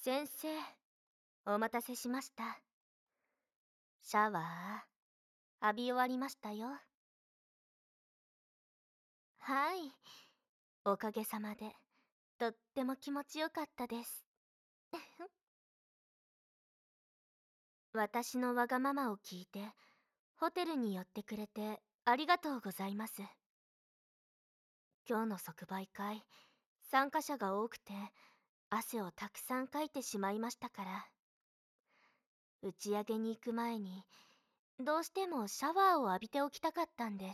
先生、お待たせしました。シャワー、浴び終わりましたよ。はい、おかげさまで、とっても気持ちよかったです。私のわがままを聞いて、ホテルに寄ってくれてありがとうございます。今日の即売会、参加者が多くて、汗をたくさんかいてしまいましたから、打ち上げに行く前に、どうしてもシャワーを浴びておきたかったんです。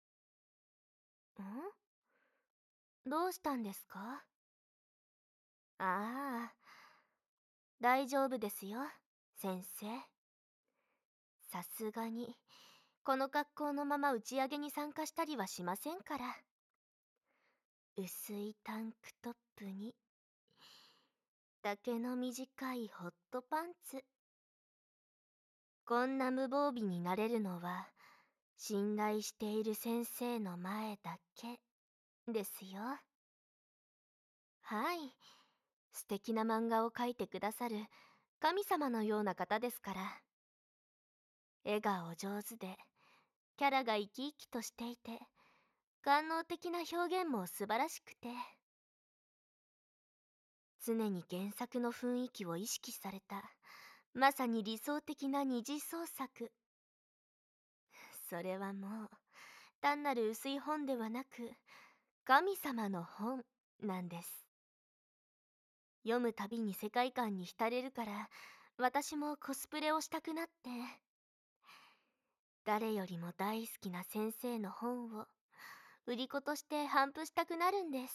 どうしたんですか？ああ、大丈夫ですよ、先生。さすがに、この格好のまま打ち上げに参加したりはしませんから。薄いタンクトップに、丈の短いホットパンツ。こんな無防備になれるのは、信頼している先生の前だけですよ。はい、素敵な漫画を描いてくださる神様のような方ですから。絵がお上手で、キャラが生き生きとしていて、官能的な表現も素晴らしくて、常に原作の雰囲気を意識された、まさに理想的な二次創作。それはもう、単なる薄い本ではなく、神様の本なんです。読むたびに世界観に浸れるから、私もコスプレをしたくなって、誰よりも大好きな先生の本を、売り子として頒布したくなるんです。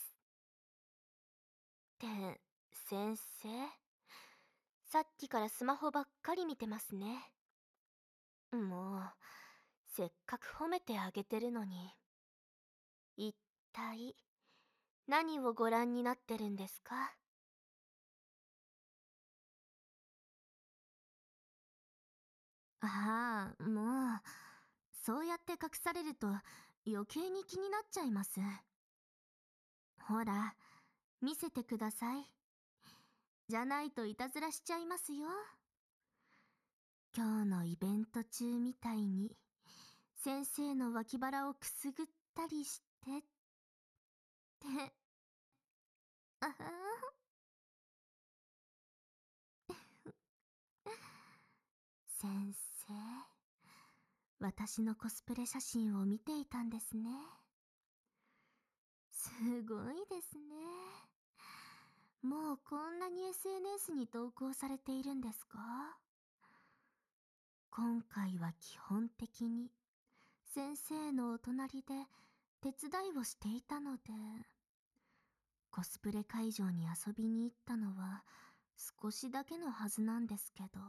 って先生、さっきからスマホばっかり見てますね。もうせっかく褒めてあげてるのに、一体何をご覧になってるんですか？ああ、もう、そうやって隠されると余計に気になっちゃいます。ほら、見せてください。じゃないといたずらしちゃいますよ。今日のイベント中みたいに、先生の脇腹をくすぐったりしてって。あは先生、私のコスプレ写真を見ていたんですね。すごいですね。もうこんなに SNS に投稿されているんですか？今回は基本的に先生のお隣で手伝いをしていたので、コスプレ会場に遊びに行ったのは少しだけのはずなんですけど。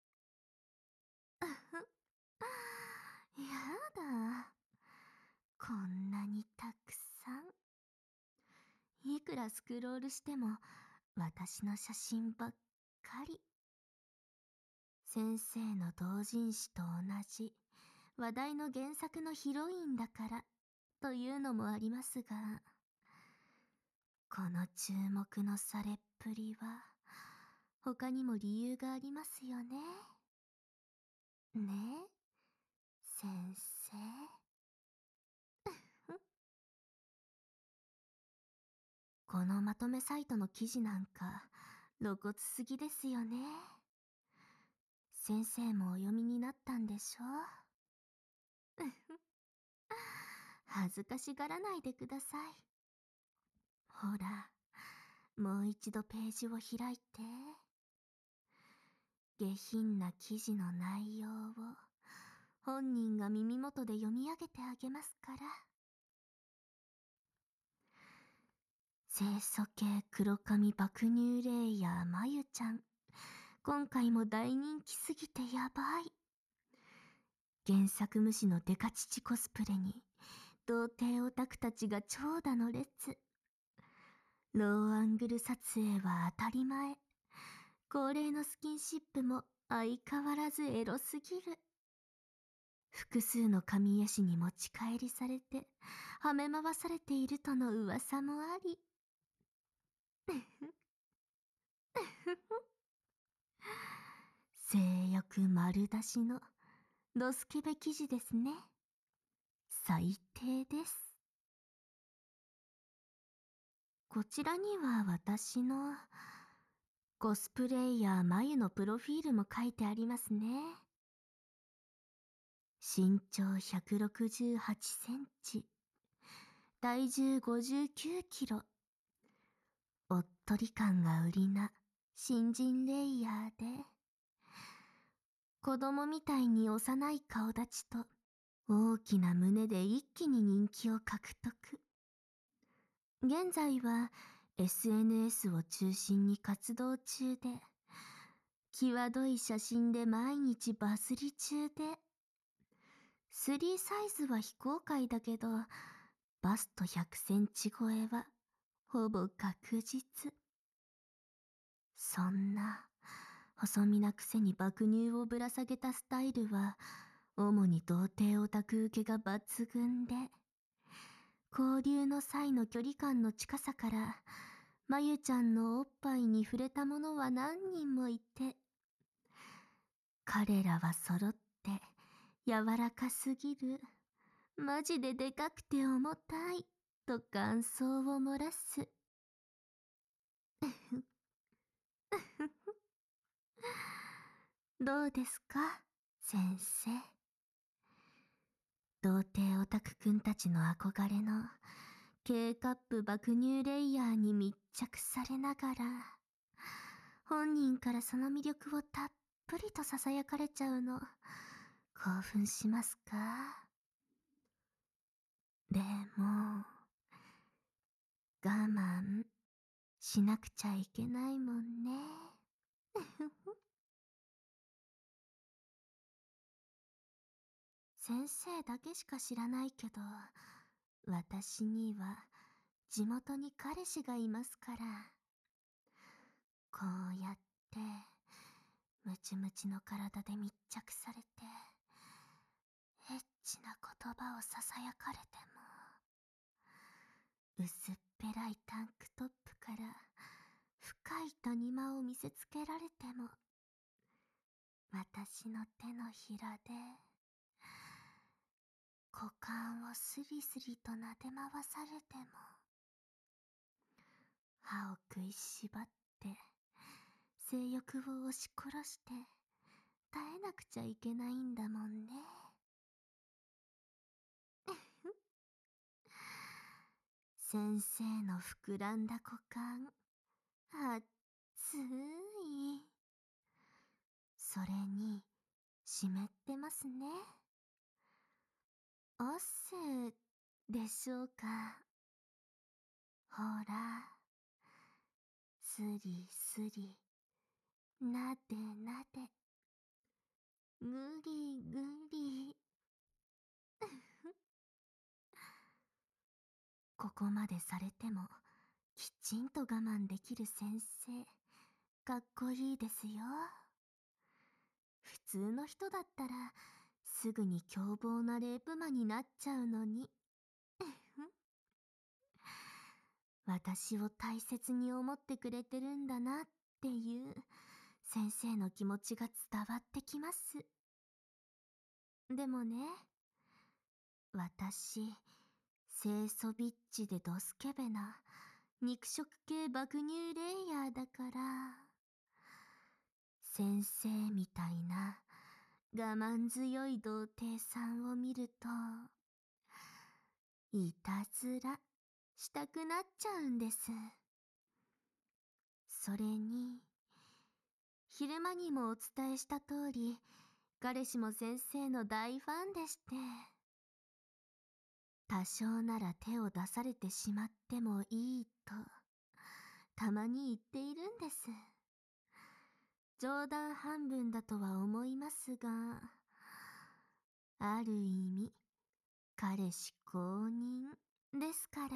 やだ。こんなにたくさん。いくらスクロールしても私の写真ばっかり。先生の同人誌と同じ話題の原作のヒロインだからというのもありますが、この注目のされっぷりは他にも理由がありますよね。ね、先生。このまとめサイトの記事なんか露骨すぎですよね。先生もお読みになったんでしょ？恥ずかしがらないでください。ほら、もう一度ページを開いて。下品な記事の内容を本人が耳元で読み上げてあげますから。清楚系黒髪爆乳レイヤーまゆちゃん。今回も大人気すぎてやばい。原作無視のデカ父コスプレに、童貞オタクたちが長蛇の列。ローアングル撮影は当たり前。恒例のスキンシップも相変わらずエロすぎる。複数の神絵師に持ち帰りされて、はめ回されているとの噂もあり。 性欲丸出しのドスケベ記事ですね。最低です。こちらには私のコスプレイヤー眉のプロフィールも書いてありますね。身長168センチ、体重59キロ、おっとり感が売りな新人レイヤーで、子供みたいに幼い顔立ちと大きな胸で一気に人気を獲得。現在は SNS を中心に活動中で、際どい写真で毎日バズり中で、3サイズは非公開だけど、バスト100センチ超えはほぼ確実。そんな細身なくせに爆乳をぶら下げたスタイルは、主に童貞オタク受けが抜群で、交流の際の距離感の近さから、まゆちゃんのおっぱいに触れた者は何人もいて、彼らは揃って柔らかすぎる、マジででかくて重たいと感想を漏らす。どうですか、先生。童貞オタクくんたちの憧れの K カップ爆乳レイヤーに密着されながら、本人からその魅力をたっぷりと囁かれちゃうの、興奮しますか？でも、我慢しなくちゃいけないもんね。先生だけしか知らないけど、私には地元に彼氏がいますから。こうやってムチムチの体で密着されて、エッチな言葉をささやかれても、薄っぺらいタンクトップから深い谷間を見せつけられても、私の手のひらで股間をスリスリと撫で回されても、歯を食いしばって性欲を押し殺して耐えなくちゃいけないんだもんね。先生の膨らんだ股間、熱い。それに湿ってますね。汗でしょうか。ほら、スリスリ、なでなで、ぐりぐり。ここまでされてもきちんと我慢できる先生、かっこいいですよ。普通の人だったらすぐに凶暴なレイプ魔になっちゃうのに。私を大切に思ってくれてるんだなっていう先生の気持ちが伝わってきます。でもね、私、清楚ビッチでドスケベな肉食系爆乳レイヤーだから、先生みたいな我慢強い童貞さんを見ると、いたずらしたくなっちゃうんです。それに、昼間にもお伝えした通り、彼氏も先生の大ファンでして、多少なら手を出されてしまってもいいと、たまに言っているんです。冗談半分だとは思いますが、ある意味、彼氏公認ですから。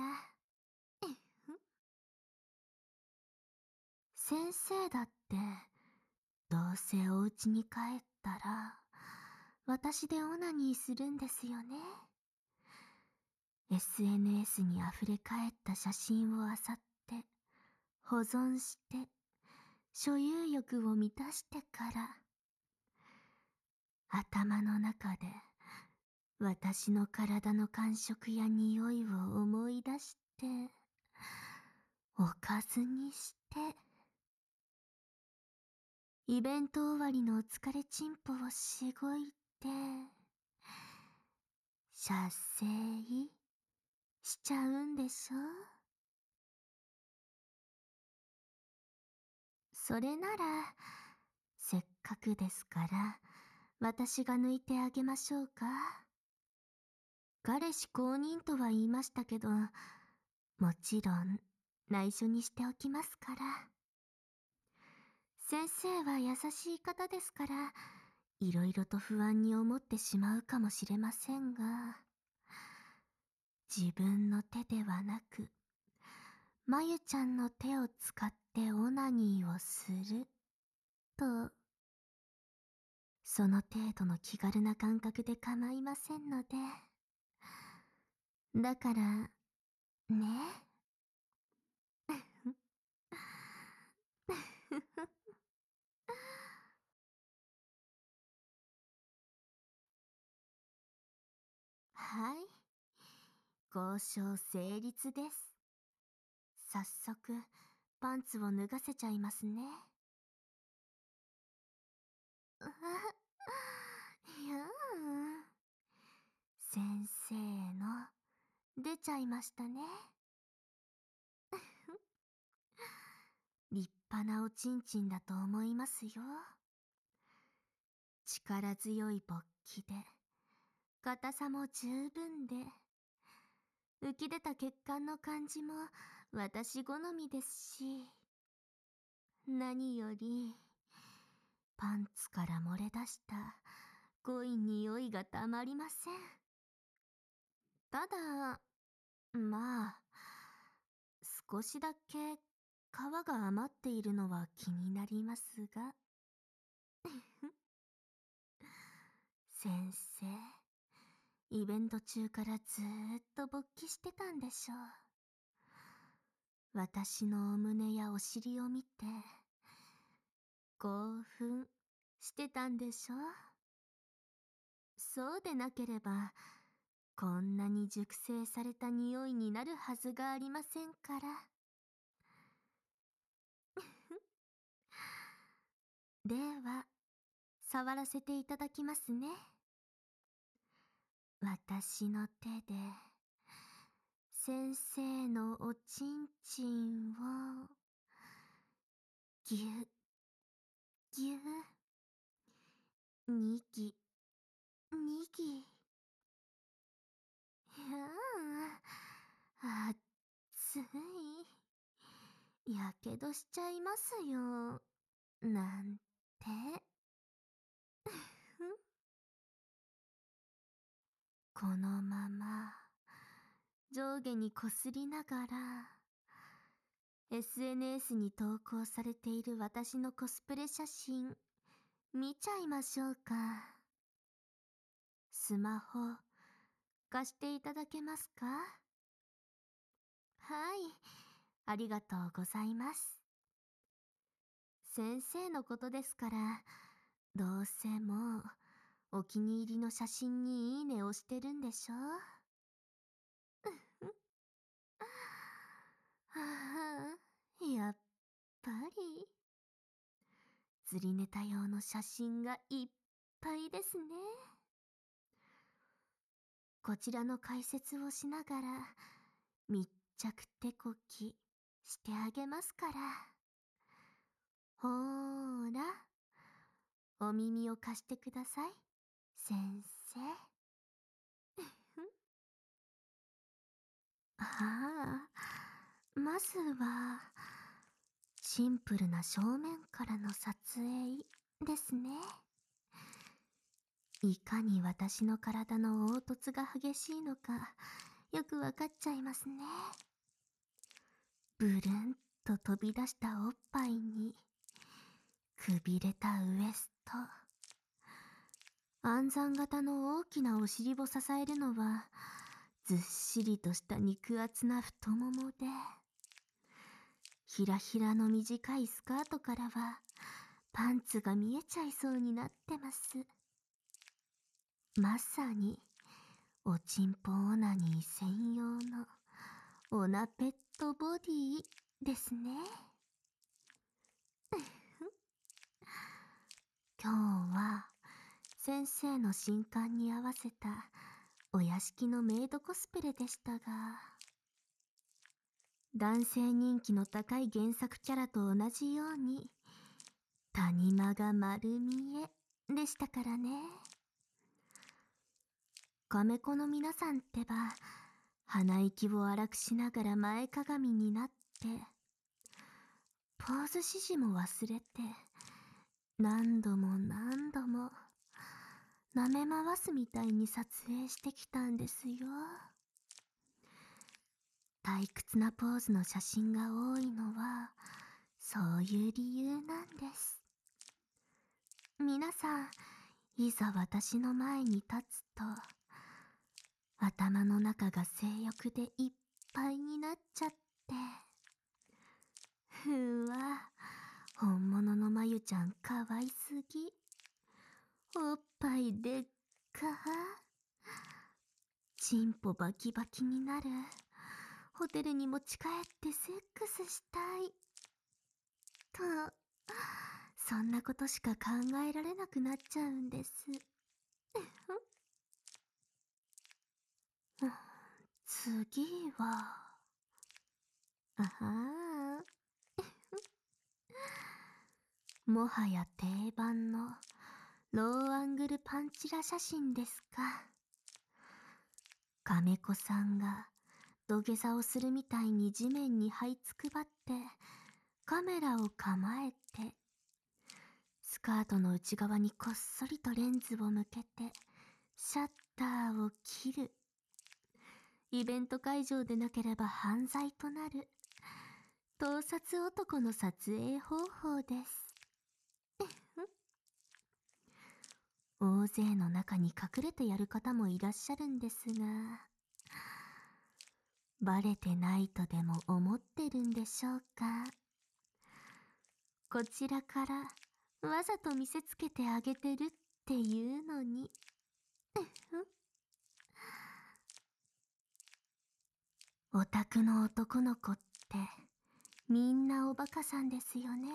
先生だって、どうせお家に帰ったら、私でオナニーするんですよね。SNS に溢れ返った写真を漁って、保存して、 所有欲を満たしてから、頭の中で私の体の感触や匂いを思い出して、おかずにして、イベント終わりのお疲れチンポをしごいて、射精しちゃうんでしょ。それなら、せっかくですから、私が抜いてあげましょうか。彼氏公認とは言いましたけど、もちろん内緒にしておきますから。先生は優しい方ですから、いろいろと不安に思ってしまうかもしれませんが、自分の手ではなく、まゆちゃんの手を使ってオナニーをすると、その程度の気軽な感覚で構いませんので。だから、ね。はい。交渉成立です。早速、パンツを脱がせちゃいますね。いやー。先生の、出ちゃいましたね。立派なおちんちんだと思いますよ。力強い勃起で、硬さも十分で、浮き出た血管の感じも私好みですし、何より、パンツから漏れ出した濃い匂いがたまりません。ただ、まあ、少しだけ皮が余っているのは気になりますが。先生、イベント中からずーっと勃起してたんでしょう。私のお胸やお尻を見て、興奮してたんでしょう。そうでなければ、こんなに熟成された匂いになるはずがありませんから。では、触らせていただきますね。私の手で、先生のおちんちんを、ぎゅ、ぎゅ、にぎ、にぎ。いやあ、熱い。やけどしちゃいますよ。なんて。このまま、上下にこすりながら、SNS に投稿されている私のコスプレ写真、見ちゃいましょうか。スマホ、貸していただけますか？はい、ありがとうございます。先生のことですから、どうせもう、お気に入りの写真にいいねをしてるんでしょ？はあ、やっぱり。釣りネタ用の写真がいっぱいですね。こちらの解説をしながら、密着手こきしてあげますから。ほーら、お耳を貸してください、先生。ああ、まずは、シンプルな正面からの撮影ですね。いかに私の体の凹凸が激しいのか、よくわかっちゃいますね。ブルンと飛び出したおっぱいに、くびれたウエスト。暗算型の大きなお尻を支えるのは、ずっしりとした肉厚な太ももで、 ひらひらの短いスカートからはパンツが見えちゃいそうになってます。まさにおちんぽオナニー専用のオナペットボディですね。今日は先生の新刊に合わせたお屋敷のメイドコスプレでしたが、男性人気の高い原作キャラと同じように谷間が丸見えでしたからね。カメコの皆さんってば鼻息を荒くしながら前かがみになってポーズ指示も忘れて何度も何度も舐め回すみたいに撮影してきたんですよ。退屈なポーズの写真が多いのはそういう理由なんです。皆さん、いざ私の前に立つと頭の中が性欲でいっぱいになっちゃって、ふわ、本物のまゆちゃんかわいすぎ、おっぱいでっか、チンポバキバキになる、ホテルに持ち帰ってセックスしたいと、そんなことしか考えられなくなっちゃうんです。次は、あはー、もはや定番のローアングルパンチラ写真ですか。亀子さんが土下座をするみたいに地面に這いつくばってカメラを構えて、スカートの内側にこっそりとレンズを向けてシャッターを切る。イベント会場でなければ犯罪となる盗撮男の撮影方法です。大勢の中に隠れてやる方もいらっしゃるんですが、バレてないとでも思ってるんでしょうか。こちらからわざと見せつけてあげてるっていうのに。オタクの男の子ってみんなおバカさんですよね。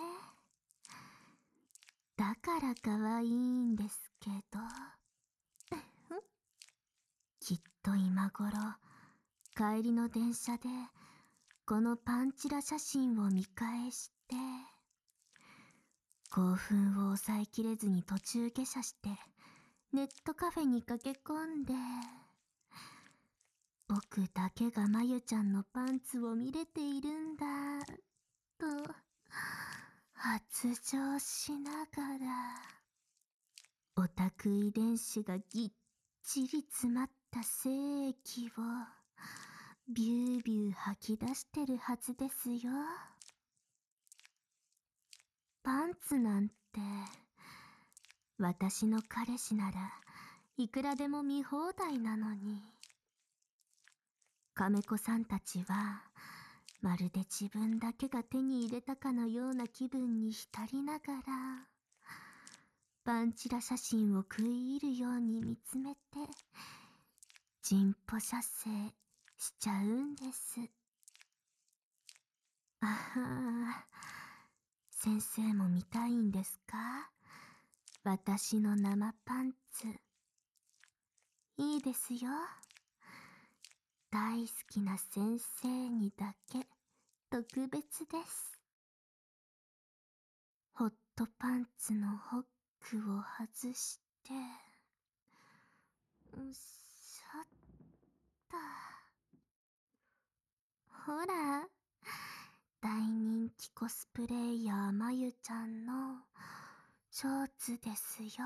だから可愛いんですけど。きっと今頃帰りの電車でこのパンチラ写真を見返して興奮を抑えきれずに途中下車してネットカフェに駆け込んで、僕だけがまゆちゃんのパンツを見れているんだと発情しながら、オタク遺伝子がぎっちり詰まった精液をビュービュー吐き出してるはずですよ。パンツなんて私の彼氏ならいくらでも見放題なのに。亀子さんたちはまるで自分だけが手に入れたかのような気分に浸りながらパンチラ写真を食い入るように見つめてジンポ射精しちゃうんです。あはー、先生も見たいんですか？私の生パンツ。いいですよ。大好きな先生にだけ特別です。ホットパンツのホックを外して、うっしゃった。ほら、大人気コスプレイヤーまゆちゃんのショーツですよ。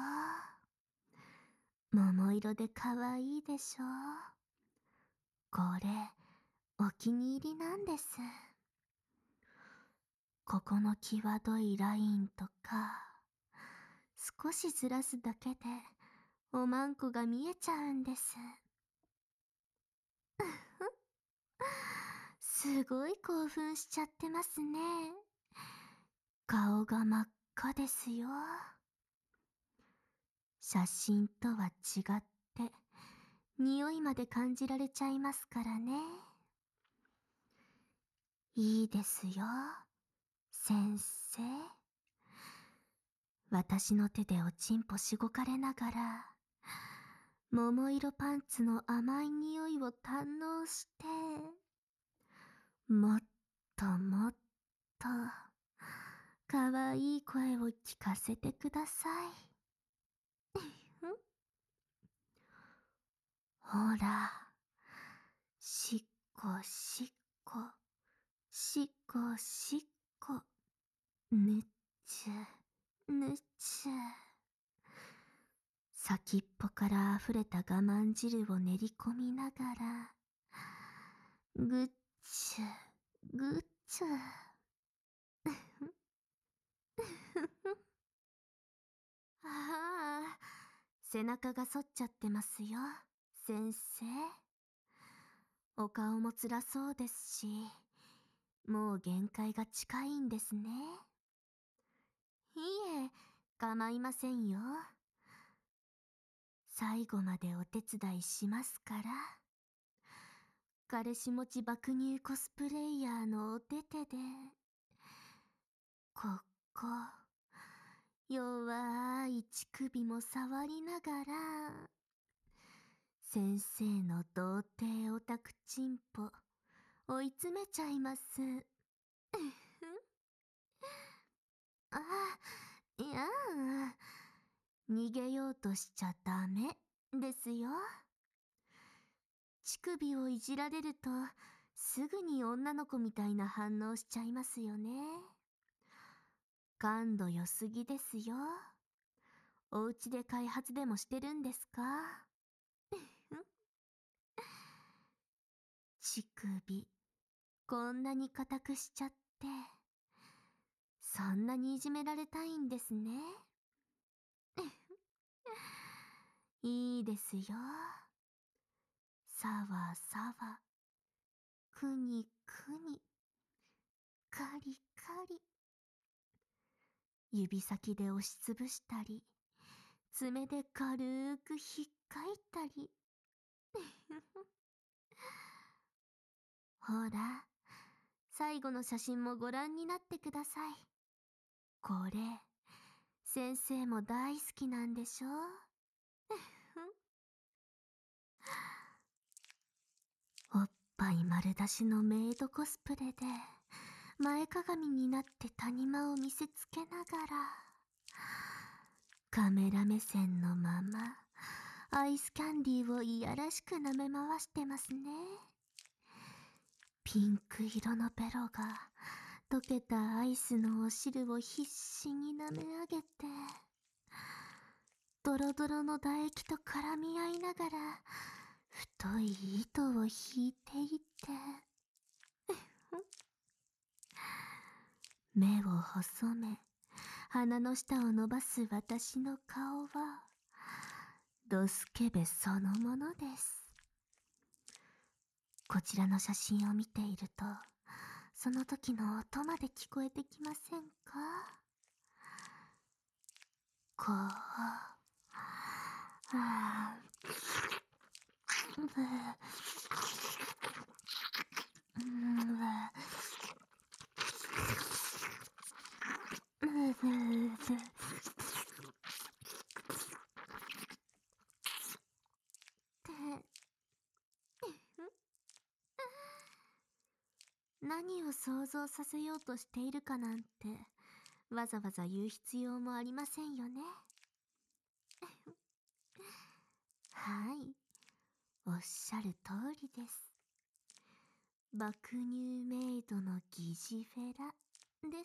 桃色で可愛いでしょ。これ、お気に入りなんです。ここの際どいラインとか、少しずらすだけでおまんこが見えちゃうんです。 すごい興奮しちゃってますね。顔が真っ赤ですよ。写真とは違って、匂いまで感じられちゃいますからね。いいですよ、先生。私の手でおちんぽしごかれながら、桃色パンツの甘い匂いを堪能して、もっともっと、かわいい声を聞かせてください。ほら、しっこしっこ、しっこしっこ、ぬっちゅ、ぬっちゅ。先っぽから溢れた我慢汁を練り込みながら、ぐっちゅ、ぐっちゅ。ああ、背中が反っちゃってますよ、先生。お顔も辛そうですし、もう限界が近いんですね。いえ、構いませんよ。最後までお手伝いしますから。彼氏持ち爆乳コスプレイヤーのお手手で、ここ、弱い乳首も触りながら、先生の童貞オタクチンポ、追い詰めちゃいます。あ、いや逃げようとしちゃダメですよ。乳首をいじられると、すぐに女の子みたいな反応しちゃいますよね。感度良すぎですよ。お家で開発でもしてるんですか？乳首、こんなに硬くしちゃって、そんなにいじめられたいんですね。いいですよ。さわさわ、くにくに、カリカリ。指先で押しつぶしたり、爪で軽くひっかいたり。ほら、最後の写真もご覧になってください。これ、先生も大好きなんでしょ？おっぱい丸出しのメイドコスプレで、前かがみになって谷間を見せつけながら、カメラ目線のまま、アイスキャンディーをいやらしく舐め回してますね。ピンク色のベロが、溶けたアイスのお汁を必死に舐め上げて、ドロドロの唾液と絡み合いながら、太い糸を引いていって、目を細め、鼻の下を伸ばす私の顔は、ドスケベそのものです。こちらの写真を見ていると、その時の音まで聞こえてきませんか？こう、何を想像させようとしているかなんて、わざわざ言う必要もありませんよね。はい、おっしゃる通りです。爆乳メイドの疑似フェラです。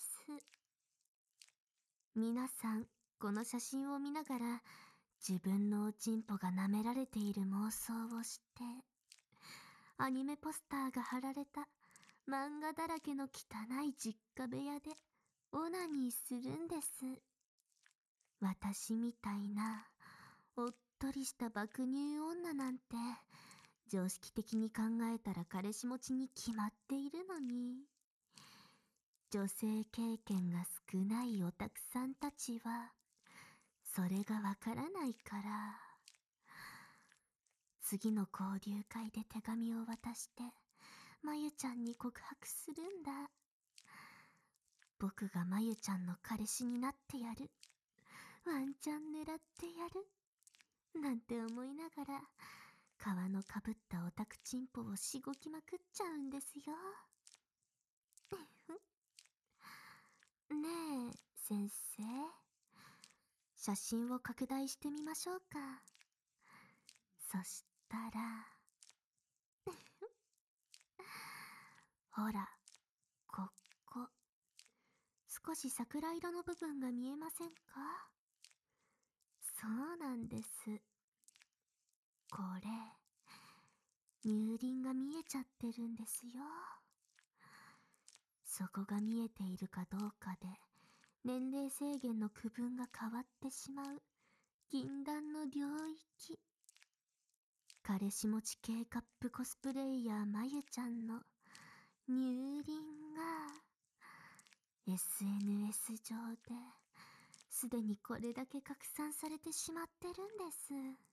皆さん、この写真を見ながら、自分のおちんぽが舐められている妄想をして、アニメポスターが貼られた漫画だらけの汚い実家部屋でオナニーするんです。私みたいなおっとりした爆乳女なんて常識的に考えたら彼氏持ちに決まっているのに。女性経験が少ないオタクさんたちは、それがわからないから。次の交流会で手紙を渡して、まゆちゃんに告白するんだ。僕がまゆちゃんの彼氏になってやる。ワンチャン狙ってやる。なんて思いながら、皮のかぶったオタクチンポをしごきまくっちゃうんですよ。ねえ、先生。写真を拡大してみましょうか。そしたら、ほら、ここ。少し桜色の部分が見えませんか？そうなんです。これ、乳輪が見えちゃってるんですよ。そこが見えているかどうかで、年齢制限の区分が変わってしまう禁断の領域。彼氏持ち系カップコスプレイヤーまゆちゃんの乳輪が SNS 上ですでにこれだけ拡散されてしまってるんです。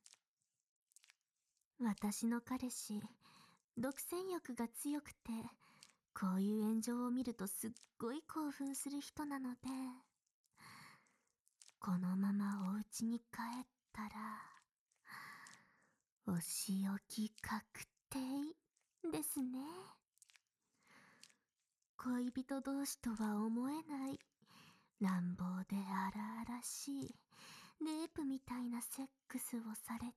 私の彼氏、独占欲が強くて、こういう炎上を見るとすっごい興奮する人なので、このままお家に帰ったら、お仕置き確定ですね。恋人同士とは思えない乱暴で荒々しいレイプみたいなセックスをされて、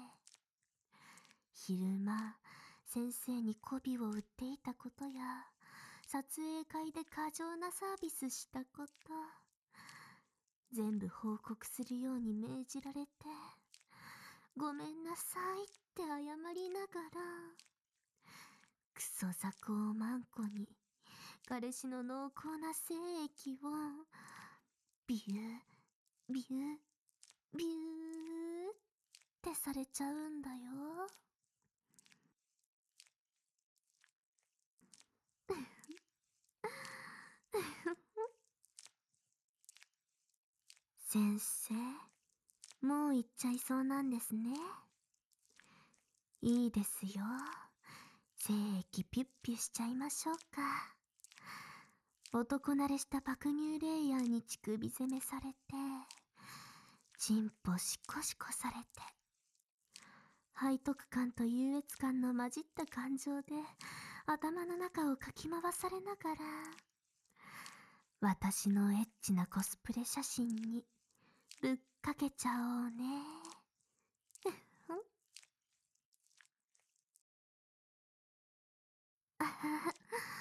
昼間先生に媚びを売っていたことや、撮影会で過剰なサービスしたこと、全部報告するように命じられて、ごめんなさいって謝りながら、クソ雑魚をマンコに彼氏の濃厚な精液をビュービュービューってされちゃうんだよ。先生、もう行っちゃいそうなんですね。いいですよ。精液ピュッピュしちゃいましょうか。男慣れした爆乳レイヤーに乳首攻めされて、チンポシコシコされて、背徳感と優越感の混じった感情で頭の中をかき回されながら、私のエッチなコスプレ写真にぶっかけちゃおうね。あはは、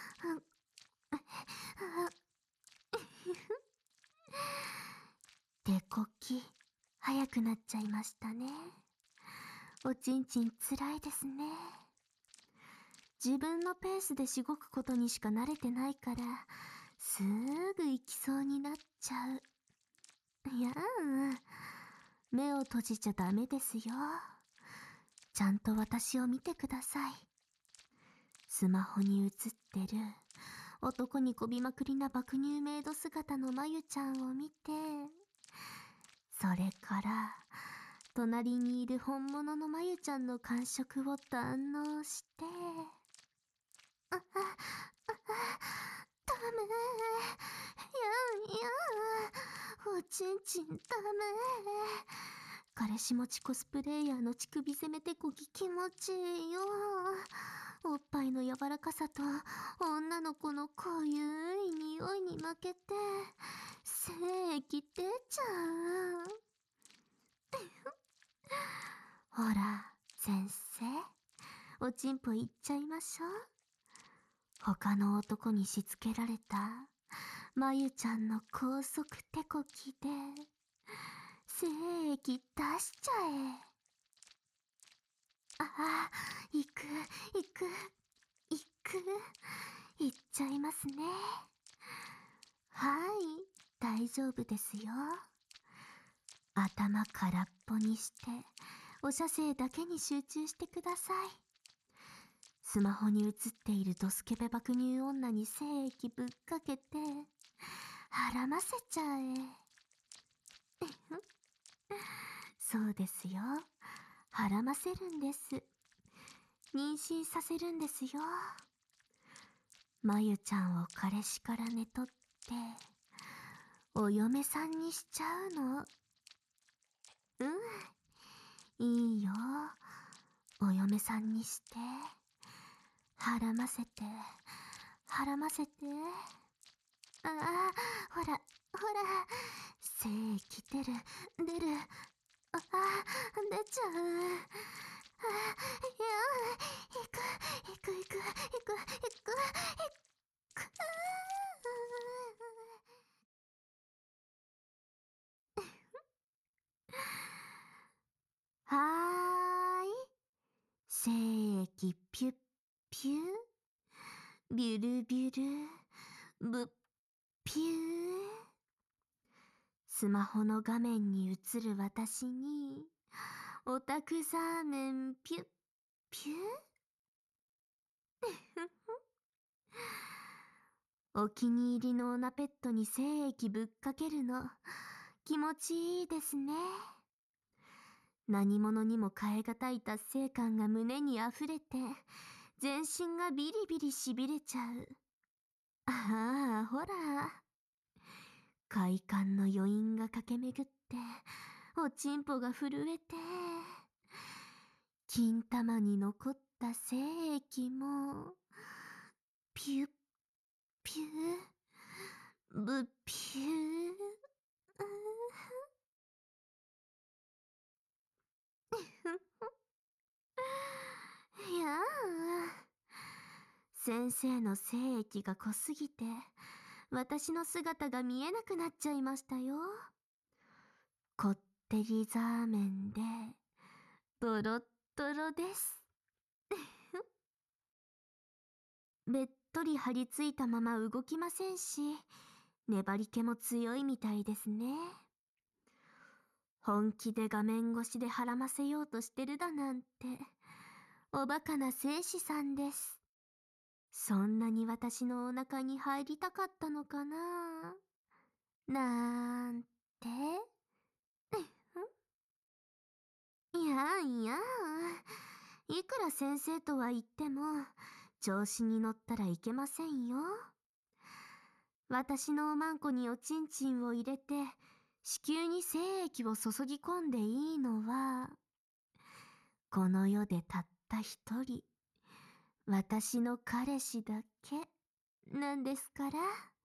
手こき、早くなっちゃいましたね。おちんちんつらいですね。自分のペースでしごくことにしか慣れてないから、すぐ行きそうになっちゃう。いや目を閉じちゃダメですよ。ちゃんと私を見てください。スマホに映ってる男にこびまくりな爆乳メイド姿のまゆちゃんを見て、それから隣にいる本物のまゆちゃんの感触を堪能して、ダメ。いや、おちんちんダメ。彼氏持ちコスプレイヤーの乳首攻めてこき気持ちいいよ。おっぱいの柔らかさと女の子の濃ゆい匂いに負けて、精液出ちゃう。ほら、先生、おちんぽいっちゃいましょう。他の男にしつけられたまゆちゃんの高速手こきで精液出しちゃえ。ああ、行く行く行く、行っちゃいますね。はい、大丈夫ですよ。頭空っぽにしてお射精だけに集中してください。 スマホに映っているドスケベ爆乳女に精液ぶっかけて、孕ませちゃえ。そうですよ。孕ませるんです。妊娠させるんですよ。まゆちゃんを彼氏から寝取って、お嫁さんにしちゃうの。いいよ。お嫁さんにして、孕ませて、孕ませて。ああ、ほら、ほら、精液出る、出る。ああ、出ちゃう。あ、いや、行く、行く、行く、行く、行く、行く。はーい。精液ピュッピュビュルビュル、ぶっピュー。スマホの画面に映る私に、オタクザーメンピュッピュー。お気に入りのオナペットに精液ぶっかけるの、気持ちいいですね。何者にも代え難い達成感が胸に溢れて、全身がビリビリしびれちゃう。ああ、ほら。快感の余韻が駆け巡って、おちんぽが震えて、金玉に残った精液も、ピュッピュー、ぶっピュー。いやあ、先生の精液が濃すぎて、私の姿が見えなくなっちゃいましたよ。こってりザーメンで、ドロッドロです。べっとり張り付いたまま動きませんし、粘り気も強いみたいですね。本気で画面越しで孕ませようとしてるだなんて、おバカな精子さんです。そんなに私のお腹に入りたかったのかななんて。いやいや、いくら先生とは言っても、調子に乗ったらいけませんよ。私のおまんこにおちんちんを入れて、子宮に精液を注ぎ込んでいいのは、この世でたった一人、私の彼氏だけなんですから。